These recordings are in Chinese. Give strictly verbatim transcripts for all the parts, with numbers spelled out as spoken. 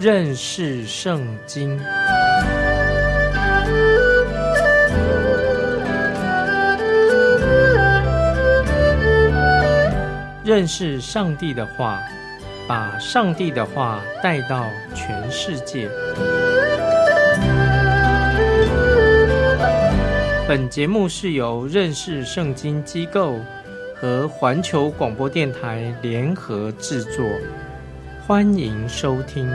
认识圣经。认识上帝的话，把上帝的话带到全世界。本节目是由认识圣经机构和环球广播电台联合制作，欢迎收听。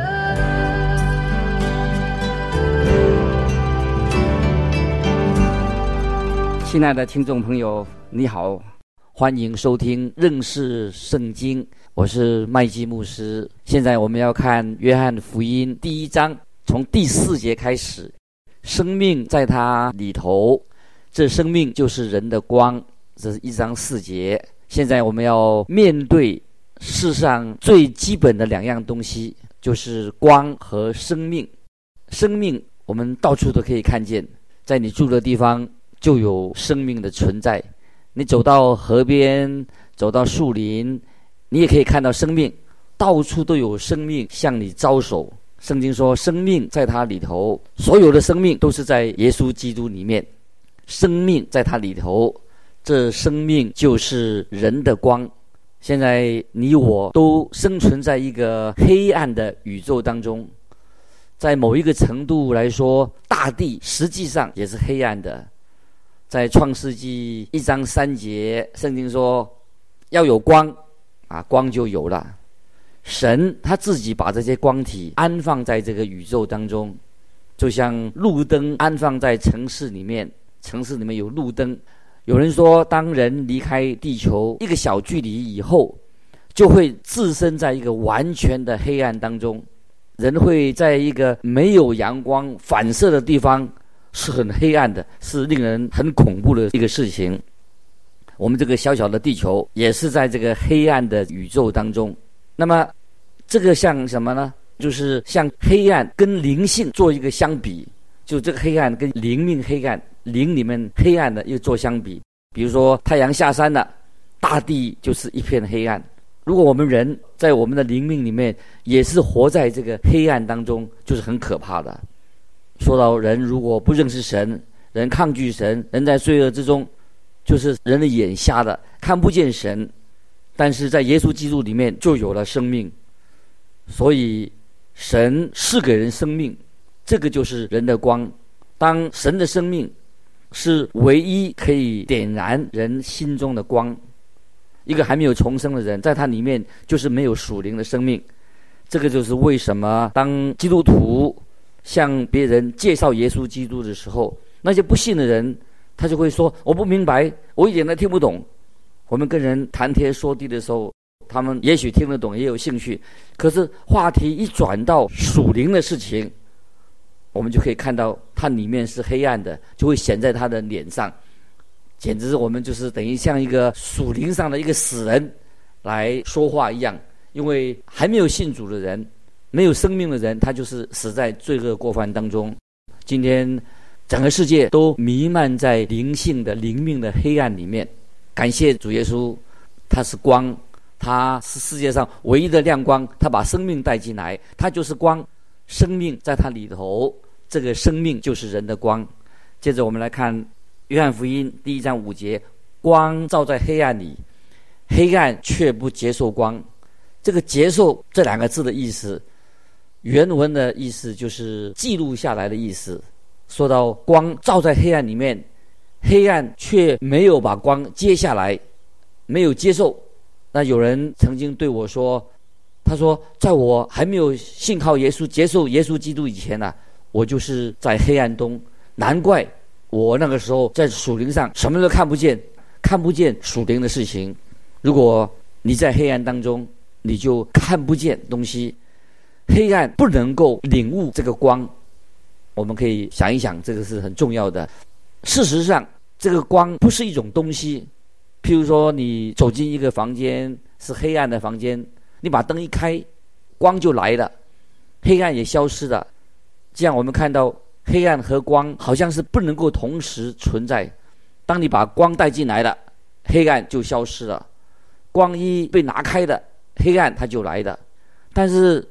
亲爱的听众朋友，你好，欢迎收听认识圣经，我是麦基牧师。现在我们要看约翰福音第一章，从第四节开始。生命在他里头，这生命就是人的光，这是一章四节。现在我们要面对世上最基本的两样东西，就是光和生命。生命我们到处都可以看见，在你住的地方就有生命的存在。你走到河边，走到树林，你也可以看到生命，到处都有生命向你招手。圣经说生命在他里头，所有的生命都是在耶稣基督里面，生命在他里头，这生命就是人的光。现在你我都生存在一个黑暗的宇宙当中，在某一个程度来说，大地实际上也是黑暗的。在创世纪一章三节，圣经说要有光啊，光就有了。神他自己把这些光体安放在这个宇宙当中，就像路灯安放在城市里面，城市里面有路灯。有人说，当人离开地球一个小距离以后，就会置身在一个完全的黑暗当中，人会在一个没有阳光反射的地方，是很黑暗的，是令人很恐怖的一个事情。我们这个小小的地球也是在这个黑暗的宇宙当中。那么这个像什么呢？就是像黑暗跟灵性做一个相比，就这个黑暗跟灵命黑暗，灵里面黑暗的又做相比。比如说太阳下山了，大地就是一片黑暗。如果我们人在我们的灵命里面也是活在这个黑暗当中，就是很可怕的。说到人如果不认识神，人抗拒神，人在罪恶之中，就是人的眼瞎的，看不见神。但是在耶稣基督里面就有了生命，所以神是给人生命，这个就是人的光。当神的生命是唯一可以点燃人心中的光，一个还没有重生的人，在他里面就是没有属灵的生命。这个就是为什么当基督徒向别人介绍耶稣基督的时候，那些不信的人他就会说，我不明白，我一点都听不懂。我们跟人谈天说地的时候，他们也许听得懂，也有兴趣，可是话题一转到属灵的事情，我们就可以看到它里面是黑暗的，就会显在他的脸上，简直我们就是等于像一个属灵上的一个死人来说话一样。因为还没有信主的人，没有生命的人，他就是死在罪恶过犯当中。今天整个世界都弥漫在灵性的灵命的黑暗里面。感谢主耶稣，他是光，他是世界上唯一的亮光，他把生命带进来，他就是光，生命在他里头，这个生命就是人的光。接着我们来看约翰福音第一章五节，光照在黑暗里，黑暗却不接受光。这个接受这两个字的意思，原文的意思就是记录下来的意思。说到光照在黑暗里面，黑暗却没有把光接下来，没有接受。那有人曾经对我说，他说在我还没有信靠耶稣，接受耶稣基督以前啊，我就是在黑暗中，难怪我那个时候在属灵上什么都看不见，看不见属灵的事情。如果你在黑暗当中，你就看不见东西，黑暗不能够领悟这个光。我们可以想一想，这个是很重要的。事实上这个光不是一种东西，譬如说你走进一个房间，是黑暗的房间，你把灯一开，光就来了，黑暗也消失了。这样我们看到黑暗和光好像是不能够同时存在。当你把光带进来了，黑暗就消失了，光一被拿开了，黑暗它就来了。但是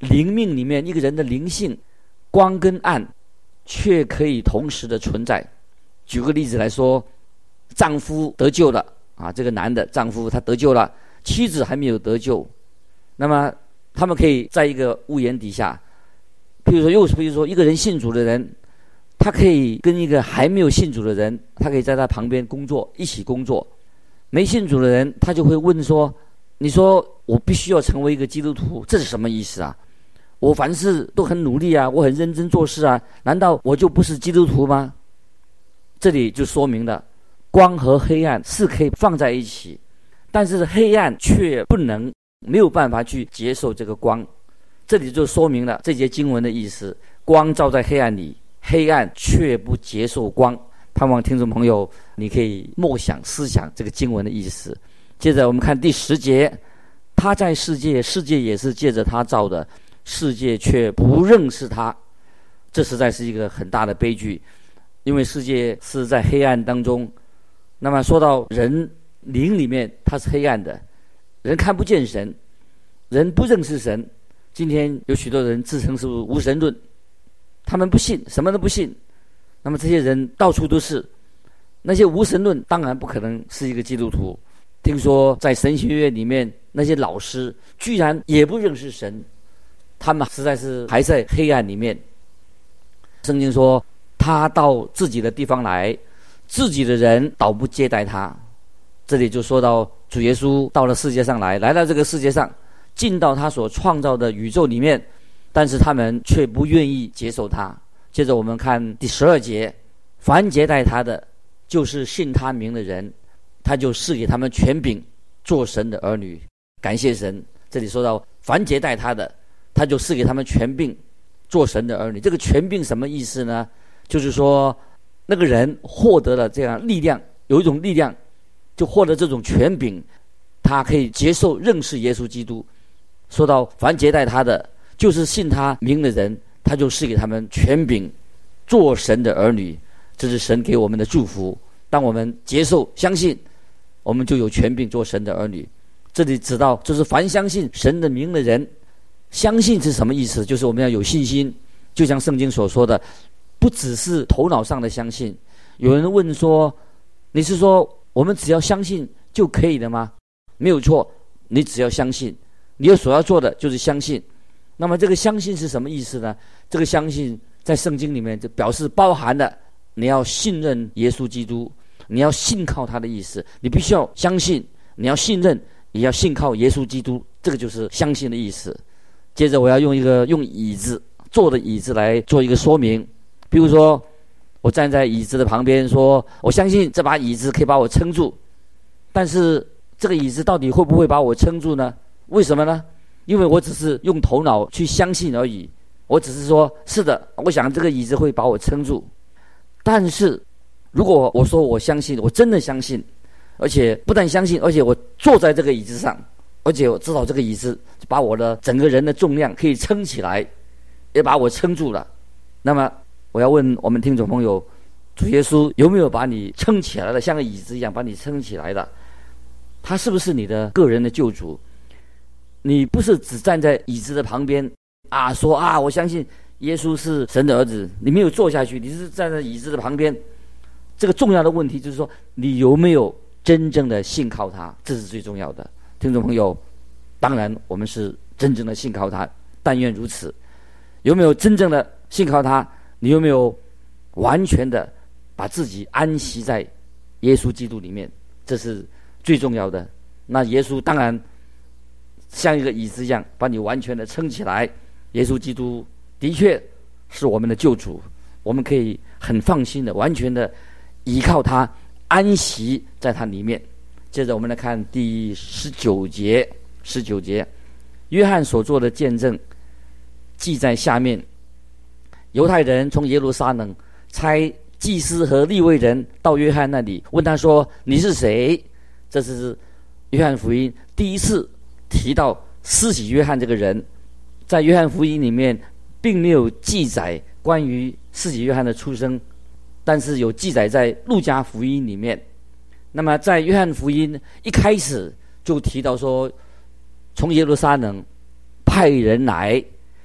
灵命里面，一个人的灵性，光跟暗却可以同时的存在。举个例子来说，丈夫得救了啊，这个男的丈夫他得救了，妻子还没有得救，那么他们可以在一个屋檐底下，比如说又比如说一个人信主的人，他可以跟一个还没有信主的人，他可以在他旁边工作，一起工作。没信主的人，他就会问说，你说我必须要成为一个基督徒，这是什么意思啊？我凡事都很努力啊，我很认真做事啊，难道我就不是基督徒吗？这里就说明了光和黑暗是可以放在一起，但是黑暗却不能没有办法去接受这个光。这里就说明了这节经文的意思，光照在黑暗里，黑暗却不接受光。盼望听众朋友你可以默想思想这个经文的意思。接着我们看第十节，他在世界，世界也是借着他造的，世界却不认识他。这实在是一个很大的悲剧，因为世界是在黑暗当中。那么说到人灵里面，它是黑暗的，人看不见神，人不认识神。今天有许多人自称是无神论，他们不信，什么都不信。那么这些人到处都是，那些无神论当然不可能是一个基督徒。听说在神学院里面，那些老师居然也不认识神，他们实在是还在黑暗里面。圣经说，他到自己的地方来，自己的人倒不接待他。这里就说到主耶稣到了世界上来，来到这个世界上，进到他所创造的宇宙里面，但是他们却不愿意接受他。接着我们看第十二节，凡接待他的，就是信他名的人，他就赐给他们权柄，做神的儿女。感谢神，这里说到凡接待他的，他就赐给他们权柄，做神的儿女。这个权柄什么意思呢？就是说那个人获得了这样力量，有一种力量就获得这种权柄，他可以接受认识耶稣基督。说到凡接待他的，就是信他名的人，他就赐给他们权柄，做神的儿女。这是神给我们的祝福，当我们接受相信，我们就有权柄做神的儿女。这里指到就是凡相信神的名的人。相信是什么意思？就是我们要有信心，就像圣经所说的，不只是头脑上的相信。有人问说，你是说我们只要相信就可以了吗？没有错，你只要相信，你所要做的就是相信。那么这个相信是什么意思呢？这个相信在圣经里面就表示包含了你要信任耶稣基督，你要信靠他的意思。你必须要相信，你要信任，也要信靠耶稣基督，这个就是相信的意思。接着我要用一个用椅子坐的椅子来做一个说明。比如说我站在椅子的旁边说，我相信这把椅子可以把我撑住，但是这个椅子到底会不会把我撑住呢？为什么呢？因为我只是用头脑去相信而已，我只是说是的，我想这个椅子会把我撑住。但是如果我说我相信，我真的相信，而且不但相信，而且我坐在这个椅子上，而且我知道这个椅子把我的整个人的重量可以撑起来，也把我撑住了。那么我要问我们听众朋友，主耶稣有没有把你撑起来了，像个椅子一样把你撑起来的？他是不是你的个人的救主？你不是只站在椅子的旁边啊，说啊我相信耶稣是神的儿子，你没有坐下去，你是站在椅子的旁边。这个重要的问题就是说，你有没有真正的信靠他？这是最重要的。听众朋友，当然我们是真正的信靠他，但愿如此。有没有真正的信靠他？你有没有完全的把自己安息在耶稣基督里面？这是最重要的。那耶稣当然像一个椅子一样把你完全的撑起来。耶稣基督的确是我们的救主，我们可以很放心的完全的依靠他，安息在他里面。接着我们来看第十九节，十九节，约翰所做的见证记在下面。犹太人从耶路撒冷差祭司和利未人到约翰那里，问他说，你是谁？这是约翰福音第一次提到施洗约翰这个人。在约翰福音里面并没有记载关于施洗约翰的出生，但是有记载在路加福音里面。那么在约翰福音一开始就提到说，从耶路撒冷派人来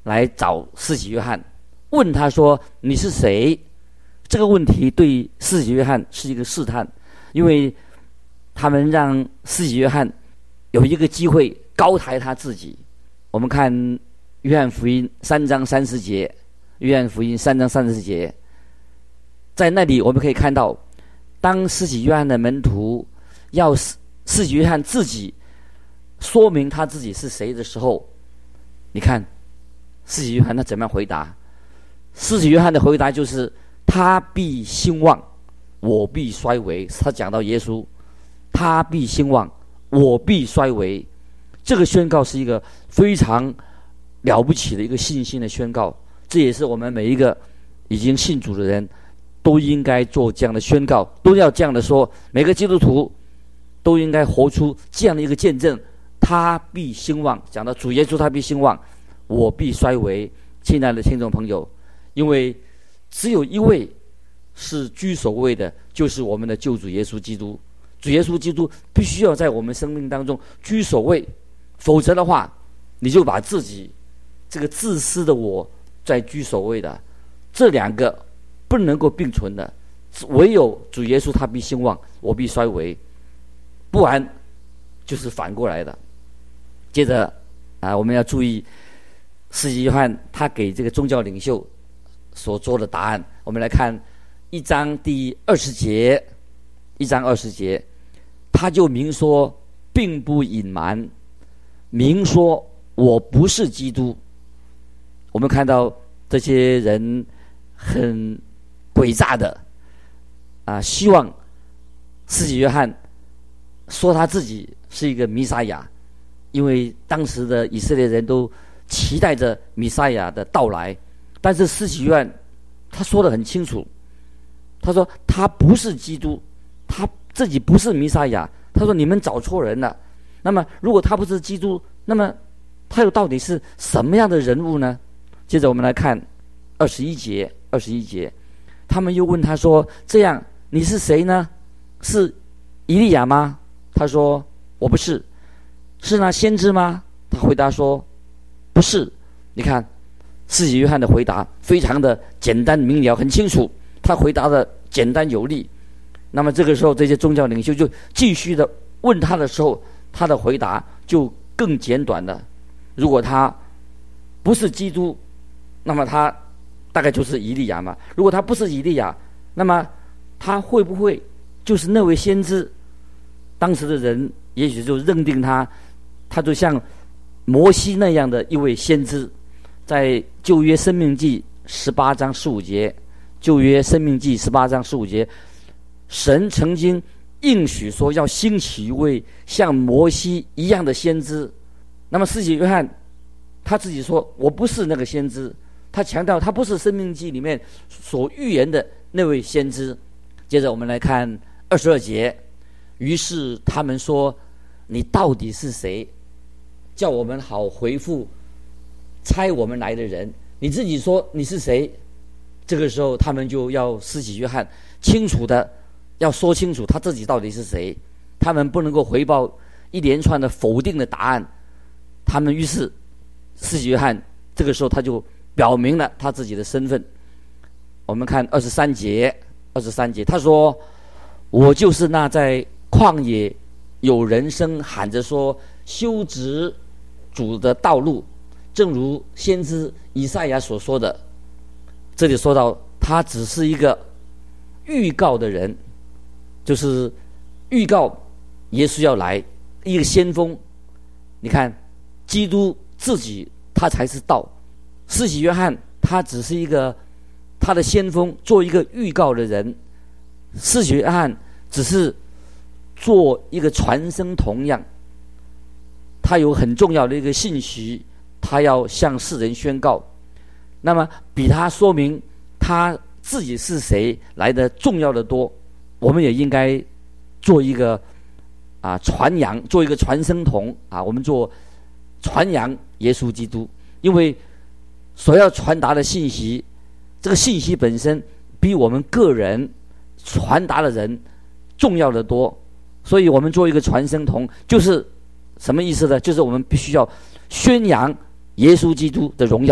来找施洗约翰，问他说：“你是谁？”这个问题对施洗约翰是一个试探，因为他们让施洗约翰有一个机会高抬他自己。我们看约翰福音三章三十节，约翰福音三章三十节，在那里我们可以看到，当施洗约翰的门徒要施洗约翰自己说明他自己是谁的时候，你看施洗约翰他怎么样回答？施洗约翰的回答就是：“他必兴旺，我必衰微。”他讲到耶稣，他必兴旺，我必衰微。这个宣告是一个非常了不起的一个信心的宣告，这也是我们每一个已经信主的人都应该做这样的宣告，都要这样的说。每个基督徒都应该活出这样的一个见证：他必兴旺。讲到主耶稣他必兴旺，我必衰微。亲爱的听众朋友，因为只有一位是居首位的，就是我们的救主耶稣基督。主耶稣基督必须要在我们生命当中居首位，否则的话，你就把自己这个自私的我在居首位的，这两个不能够并存的。唯有主耶稣他必兴旺，我必衰微，不然就是反过来的。接着啊，我们要注意施洗约翰他给这个宗教领袖所做的答案。我们来看一章第二十节，一章二十节，他就明说，并不隐瞒，明说我不是基督。我们看到这些人很诡诈的啊，希望施洗约翰说他自己是一个弥赛亚，因为当时的以色列人都期待着弥赛亚的到来。但是施洗约翰他说得很清楚，他说他不是基督，他自己不是弥赛亚。他说你们找错人了。那么如果他不是基督，那么他又到底是什么样的人物呢？接着我们来看二十一节，二十一节，他们又问他说：“这样你是谁呢？是以利亚吗？”他说：“我不是。”“是那先知吗？”他回答说：“不是。”你看施洗约翰的回答非常的简单明了，很清楚，他回答的简单有力。那么这个时候这些宗教领袖就继续的问他的时候，他的回答就更简短了。如果他不是基督，那么他大概就是以利亚嘛。如果他不是以利亚，那么他会不会就是那位先知？当时的人也许就认定他，他就像摩西那样的一位先知。在旧约申命记十八章十五节，旧约申命记十八章十五节，神曾经应许说要兴起一位像摩西一样的先知。那么施洗约翰他自己说：“我不是那个先知。”他强调他不是申命记里面所预言的那位先知。接着我们来看二十二节，于是他们说：“你到底是谁？叫我们好回复差我们来的人。你自己说你是谁？”这个时候他们就要施洗约翰清楚的要说清楚他自己到底是谁，他们不能够回报一连串的否定的答案。他们于是施洗约翰这个时候他就表明了他自己的身份。我们看二十三节，二十三节他说：“我就是那在旷野有人声喊着说，修直主的道路，正如先知以赛亚所说的。”这里说到他只是一个预告的人，就是预告耶稣要来，一个先锋。你看基督自己他才是道，施洗约翰他只是一个他的先锋，做一个预告的人。施洗约翰只是做一个传声筒样，他有很重要的一个信息，他要向世人宣告。那么比他说明他自己是谁来的重要的多。我们也应该做一个啊传扬，做一个传声筒啊，我们做传扬耶稣基督。因为所要传达的信息，这个信息本身比我们个人传达的人重要的多。所以我们做一个传声筒，就是什么意思呢？就是我们必须要宣扬耶稣基督的荣耀，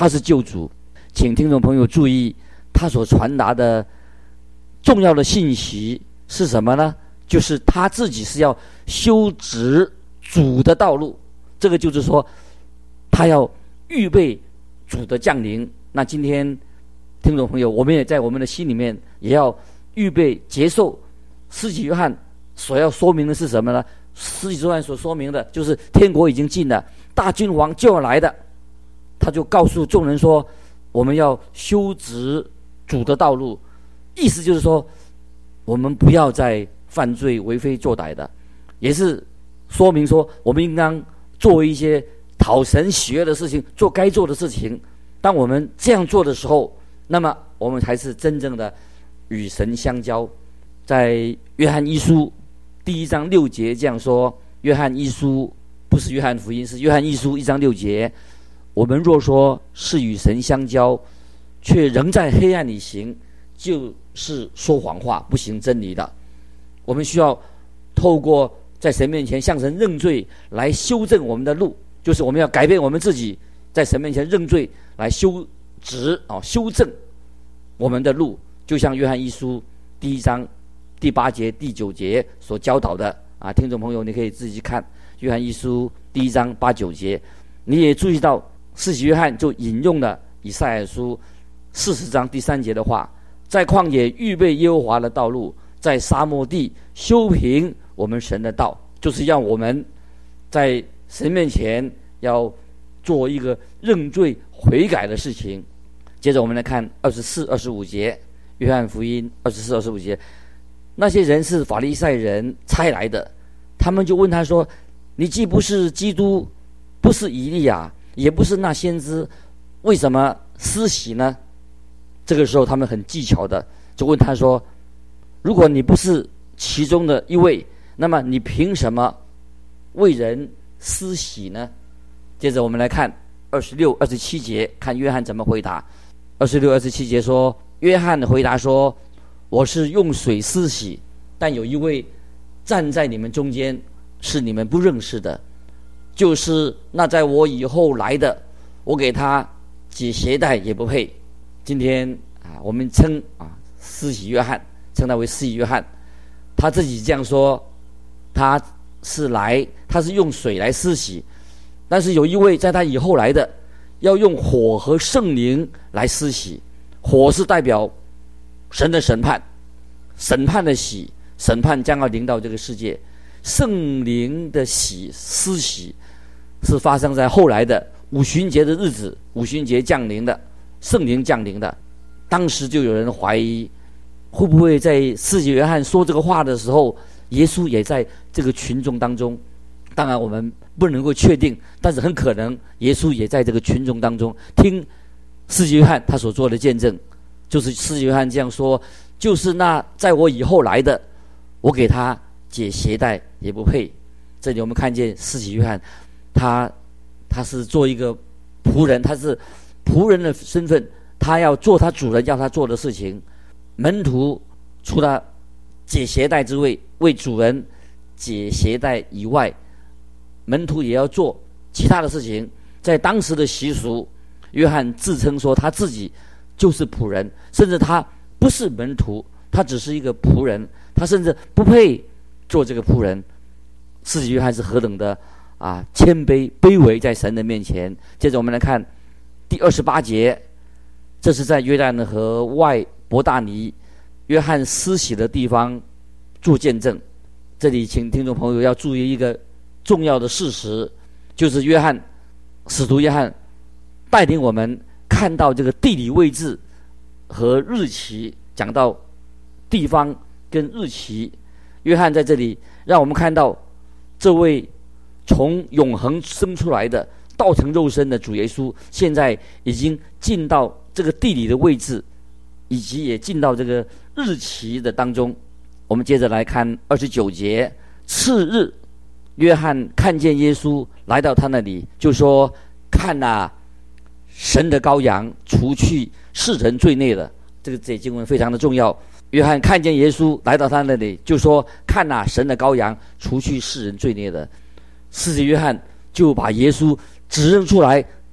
他是救主。请听众朋友注意，他所传达的重要的信息是什么呢？就是他自己是要修直主的道路，这个就是说他要预备主的降临。那今天听众朋友，我们也在我们的心里面也要预备接受施洗约翰所要说明的是什么呢？施洗约翰所说明的就是天国已经近了，大君王就要来的。他就告诉众人说，我们要修直主的道路，意思就是说我们不要再犯罪为非作歹的，也是说明说我们应当做一些讨神喜悦的事情，做该做的事情。当我们这样做的时候，那么我们才是真正的与神相交。在约翰一书第一章六节这样说，约翰一书不是约翰福音，是约翰一书一章六节，我们若说是与神相交，却仍在黑暗里行，就是说谎话，不行真理的。我们需要透过在神面前向神认罪来修正我们的路，就是我们要改变我们自己，在神面前认罪来修直啊，修正我们的路，就像约翰一书第一章第八节第九节所教导的啊，听众朋友你可以自己看约翰一书第一章八九节。你也注意到施洗约翰就引用了以赛亚书四十章第三节的话，在旷野预备耶和华的道路，在沙漠地修平我们神的道，就是让我们在神面前要做一个认罪悔改的事情。接着我们来看二十四、二十五节，约翰福音二十四、二十五节，那些人是法利赛人差来的，他们就问他说：“你既不是基督，不是以利亚，也不是那先知，为什么施洗呢？”这个时候他们很技巧的就问他说：“如果你不是其中的一位，那么你凭什么为人施洗呢？”接着我们来看二十六、二十七节，看约翰怎么回答。二十六、二十七节说，约翰的回答说：“我是用水施洗，但有一位站在你们中间，是你们不认识的，就是那在我以后来的，我给他解鞋带也不配。”今天啊，我们称啊施洗约翰，称他为施洗约翰，他自己这样说，他是来，他是用水来施洗，但是有一位在他以后来的，要用火和圣灵来施洗。火是代表神的审判，审判的洗，审判将要临到这个世界。圣灵的洗施洗是发生在后来的五旬节的日子，五旬节降临的，圣灵降临的。当时就有人怀疑，会不会在施洗约翰说这个话的时候，耶稣也在这个群众当中？当然我们不能够确定，但是很可能耶稣也在这个群众当中听施洗约翰他所做的见证。就是施洗约翰这样说，就是那在我以后来的，我给他解鞋带也不配。这里我们看见施洗约翰他他是做一个仆人，他是仆人的身份，他要做他主人要他做的事情。门徒除了解鞋带之外，为主人解鞋带以外，门徒也要做其他的事情。在当时的习俗，约翰自称说他自己就是仆人，甚至他不是门徒，他只是一个仆人，他甚至不配做这个仆人。施洗约翰是何等的啊谦卑卑微在神的面前。接着我们来看第二十八节，这是在约旦河外伯大尼约翰施洗的地方做见证。这里请听众朋友要注意一个重要的事实，就是约翰使徒约翰带领我们看到这个地理位置和日期，讲到地方跟日期。约翰在这里让我们看到这位从永恒生出来的道成肉身的主耶稣，现在已经进到这个地理的位置，以及也进到这个日期的当中。我们接着来看二十九节，次日约翰看见耶稣来到他那里，就说：“看哪，神的羔羊，除去世人罪孽的。”这个这经文非常的重要。约翰看见耶稣来到他那里，就说：“看哪，神的羔羊，除去世人罪孽的。”施洗约翰就把耶稣指认出来，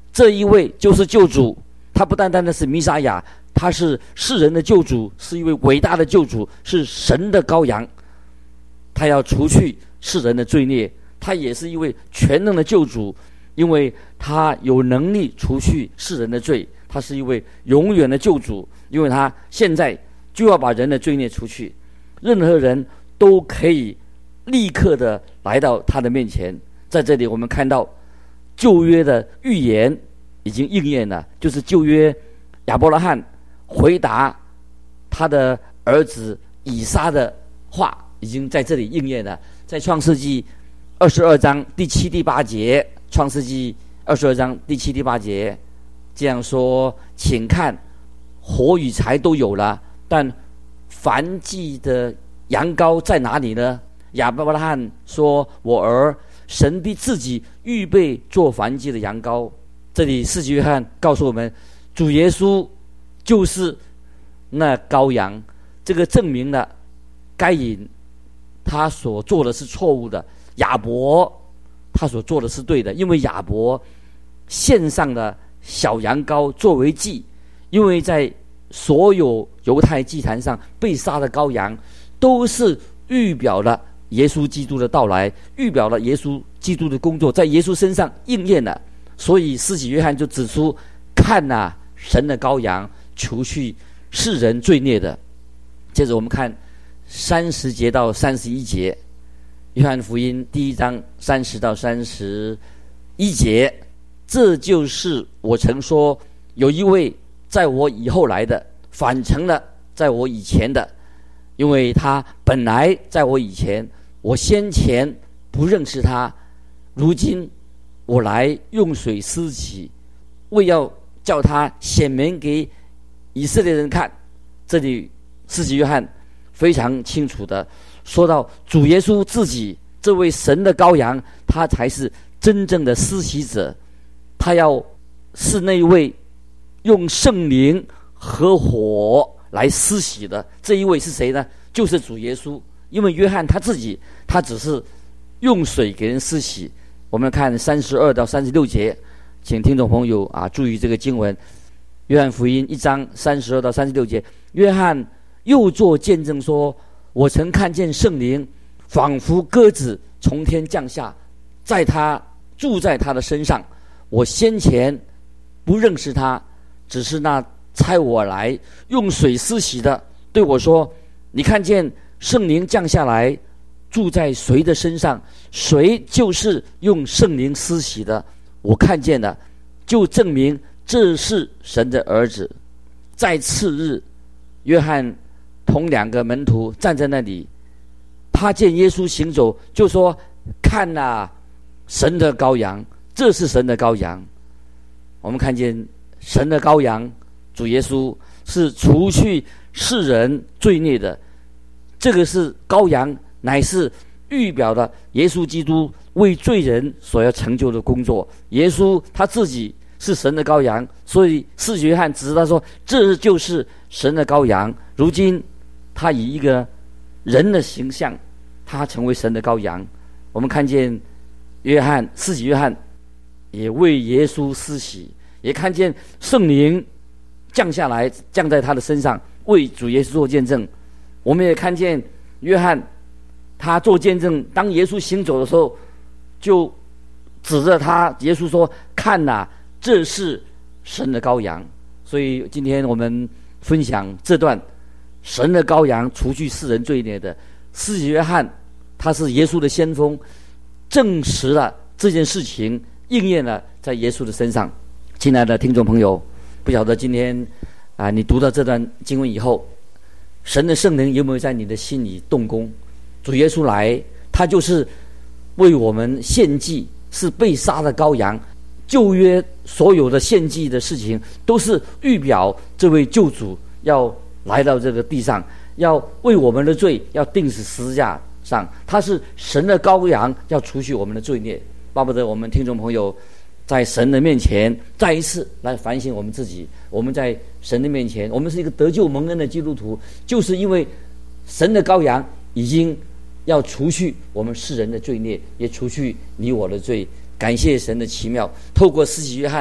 这一位就是救主，他不单单的是弥撒亚，他是世人的救主，是一位伟大的救主，是神的羔羊，他要除去世人的罪孽。他也是一位全能的救主，因为他有能力除去世人的罪。他是一位永远的救主，因为他现在就要把人的罪孽除去。任何人都可以立刻的来到他的面前。在这里我们看到旧约的预言已经应验了，就是旧约亚伯拉罕回答他的儿子以撒的话已经在这里应验了。在创世纪二十二章第七第八节，创世纪二十二章第七第八节这样说：请看，火与柴都有了，但燔祭的羊羔在哪里呢？亚伯拉罕说：我儿，神必自己预备做燔祭的羊羔。这里施洗约翰告诉我们，主耶稣就是那羔羊。这个证明了该隐他所做的是错误的，亚伯他所做的是对的，因为亚伯献上了小羊羔作为祭，因为在所有犹太祭坛上被杀的羔羊都是预表了耶稣基督的到来，预表了耶稣基督的工作在耶稣身上应验了。所以施洗约翰就指出，看啊，神的羔羊，除去世人罪孽的。接着我们看三十节到三十一节，约翰福音第一章三十到三十一节，这就是我曾说，有一位在我以后来的，反成了在我以前的，因为他本来在我以前，我先前不认识他，如今我来用水施洗，为要叫他显明给以色列人看。这里施洗约翰非常清楚的说到，主耶稣自己这位神的羔羊，他才是真正的施洗者，他要是那位用圣灵和火来施洗的。这一位是谁呢？就是主耶稣。因为约翰他自己他只是用水给人施洗。我们看三十二到三十六节，请听众朋友啊注意这个经文，约翰福音一章三十二到三十六节，约翰又作见证说，我曾看见圣灵仿佛鸽子从天降下，在他住在他的身上。我先前不认识他，只是那差我来用水施洗的对我说，你看见圣灵降下来住在谁的身上，谁就是用圣灵施洗的。我看见了，就证明这是神的儿子。在次日，约翰同两个门徒站在那里，他见耶稣行走，就说，看啊，神的羔羊，这是神的羔羊。我们看见神的羔羊主耶稣是除去世人罪孽的，这个是羔羊，乃是预表了耶稣基督为罪人所要成就的工作。耶稣他自己是神的羔羊，所以施洗约翰指他说，这就是神的羔羊。如今他以一个人的形象，他成为神的羔羊。我们看见约翰施洗约翰也为耶稣施洗，也看见圣灵降下来，降在他的身上，为主耶稣做见证。我们也看见约翰他做见证，当耶稣行走的时候，就指着他，耶稣说，看哪，这是神的羔羊。所以今天我们分享这段神的羔羊除去世人罪孽的。施洗约翰他是耶稣的先锋，证实了这件事情，应验了在耶稣的身上。亲爱的听众朋友，不晓得今天啊，你读到这段经文以后，神的圣灵有没有在你的心里动工？主耶稣来，他就是为我们献祭，是被杀的羔羊。旧约所有的献祭的事情，都是预表这位救主要来到这个地上，要为我们的罪要钉死十字架上。他是神的羔羊，要除去我们的罪孽。巴不得我们听众朋友在神的面前再一次来反省我们自己。我们在神的面前，我们是一个得救蒙恩的基督徒，就是因为神的羔羊已经要除去我们世人的罪孽，也除去你我的罪。感谢神的奇妙，透过施洗约翰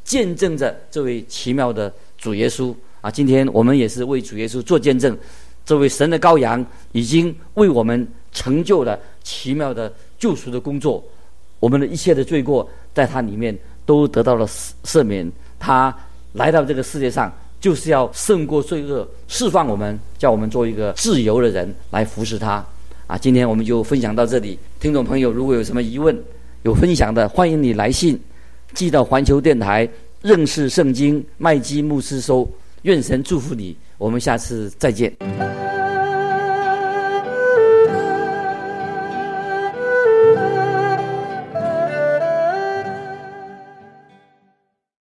见证着这位奇妙的主耶稣啊！今天我们也是为主耶稣做见证，这位神的羔羊已经为我们成就了奇妙的救赎的工作，我们的一切的罪过在他里面都得到了赦免。他来到这个世界上，就是要胜过罪恶，释放我们，叫我们做一个自由的人来服侍他啊！今天我们就分享到这里，听众朋友如果有什么疑问有分享的，欢迎你来信寄到环球电台认识圣经麦基牧师收。愿神祝福你，我们下次再见。